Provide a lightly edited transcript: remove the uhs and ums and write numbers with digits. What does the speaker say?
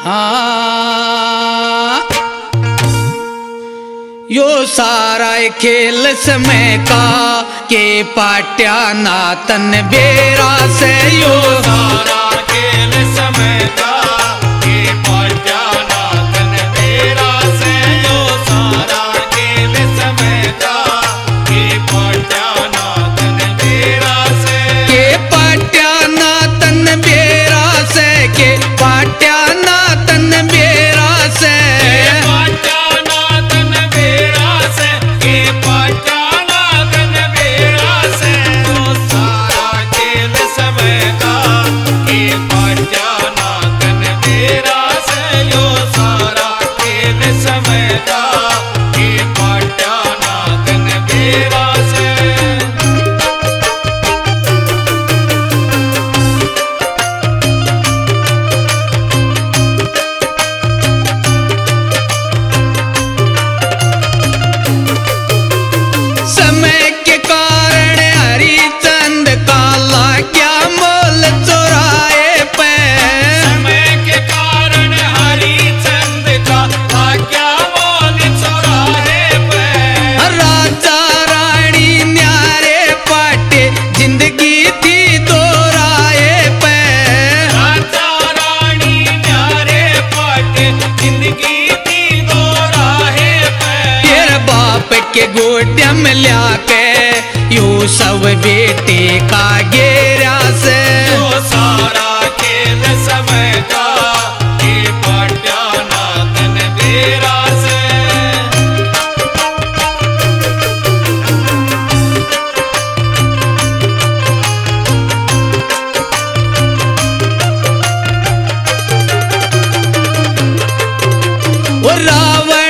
हाँ यो सारा खेल समय का के पाट्या नातन बेरा से यो सारा खेल समय का के पाट्या नातन बेरा से यो सारा खेल समय का के पाट्या नातन बेरा से के पाट्या नातन बेरा से के पाट्या नातन बेरा से पाट्या नातन बेरा से के पाट्या नातन बेरा से यो सारा खेल समय का के पाट्या नातन बेरा से यो सारा खेल समय का के पाट्या नातन बेरा से समय के कारण हरिचंद काला क्या मोल चुराए पे समय के कारण हरिचंद का क्या मोल चौराहे पे राजा रानी न्यारे पाटे जिंदगी थी दोराए पे राजा रानी न्यारे पाटे जिंदगी थी दो राहे पे तेरे बाप के गोड्या में लिया के यू सब बेटे का गेरा से यो सारा खेल समय का के पाट्या नातन बेरा से वो रावण